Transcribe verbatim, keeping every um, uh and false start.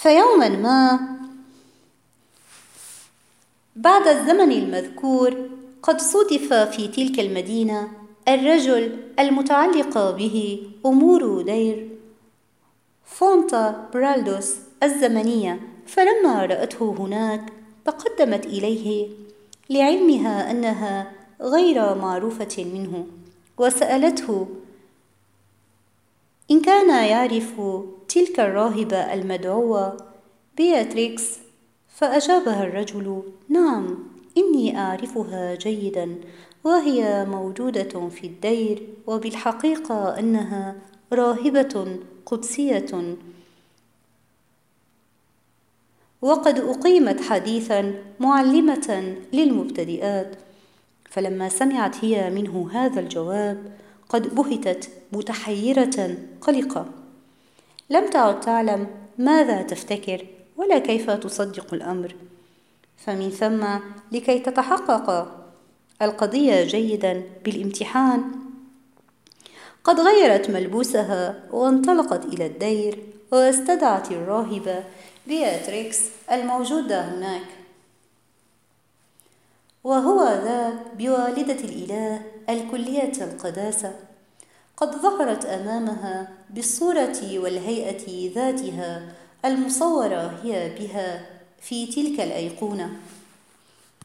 فيوما ما بعد الزمن المذكور قد صُدف في تلك المدينة الرجل المتعلق به أمور دير فونتا برالدوس الزمنية، فلما رأته هناك تقدمت إليه لعلمها أنها غير معروفة منه، وسألته إن كان يعرف تلك الراهبة المدعوة بياتريكس، فأجابها الرجل: نعم، إني أعرفها جيدا، وهي موجودة في الدير، وبالحقيقة أنها راهبة قدسية، وقد أقيمت حديثا معلمة للمبتدئات. فلما سمعت هي منه هذا الجواب قد بهتت متحيرة قلقة، لم تعد تعلم ماذا تفتكر ولا كيف تصدق الأمر. فمن ثم لكي تتحقق القضية جيدا بالامتحان قد غيرت ملبوسها وانطلقت إلى الدير، واستدعت الراهبة بياتريكس الموجودة هناك، وهو ذاك بوالدة الإله الكلية القداسة قد ظهرت أمامها بالصورة والهيئة ذاتها المصورة هي بها في تلك الأيقونة.